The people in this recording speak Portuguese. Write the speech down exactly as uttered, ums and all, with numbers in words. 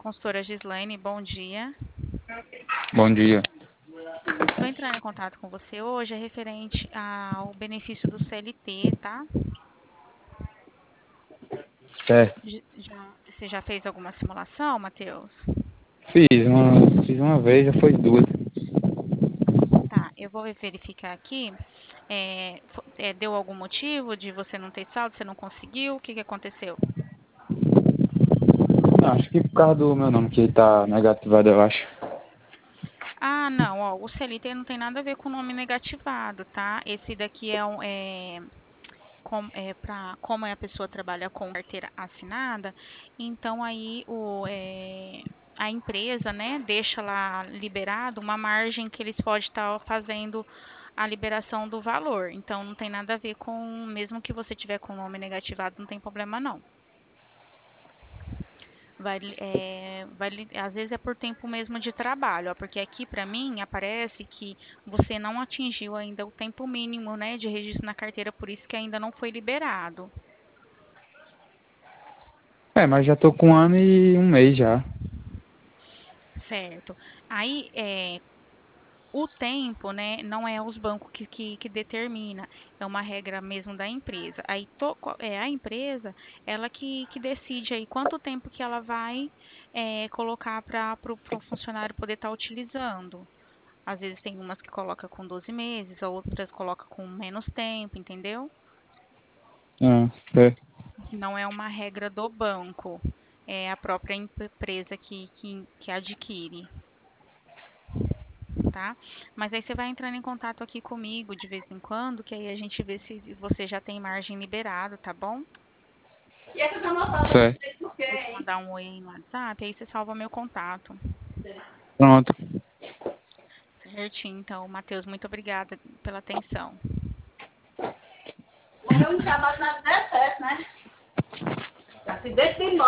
consultora Gislaine, bom dia. Bom dia. Estou entrando em contato com você hoje, é referente ao benefício do C L T, tá? Certo. J- Já, você já fez alguma simulação, Matheus? Fiz uma, fiz uma vez, já foi duas. Tá, eu vou verificar aqui. É, fo- é, deu algum motivo de você não ter saldo, você não conseguiu? O que que aconteceu? Não, acho que por causa do meu nome, que tá negativado, eu acho. Ah, não, ó, o C L T não tem nada a ver com o nome negativado, tá? Esse daqui é um, é, com, é, pra, como é a pessoa trabalha com carteira assinada, então aí o, é, a empresa, né, deixa lá liberado uma margem que eles podem estar fazendo a liberação do valor. Então não tem nada a ver com, mesmo que você tiver com o nome negativado, não tem problema não. Vai, é, vai, li- às vezes é por tempo mesmo de trabalho, ó, porque aqui para mim aparece que você não atingiu ainda o tempo mínimo, né, de registro na carteira, por isso que ainda não foi liberado. É, mas já tô com um ano e um mês já. Certo. Aí, é, o tempo, né, não é os bancos que, que, que determina, é uma regra mesmo da empresa. Aí, to- co- é a empresa, ela que, que decide aí quanto tempo que ela vai é, colocar para o funcionário poder estar utilizando. Às vezes tem umas que coloca com doze meses, outras coloca com menos tempo, entendeu? Ah, certo. Não é uma regra do banco, é a própria empresa que, que, que adquire. Tá? Mas aí você vai entrando em contato aqui comigo de vez em quando, que aí a gente vê se você já tem margem liberada, tá bom? Certo. Vou te mandar um oi aí no WhatsApp, aí você salva meu contato. Pronto. Certinho, então, Matheus, muito obrigada pela atenção. Morreu um chamado na dezessete, né? Acidente de moto.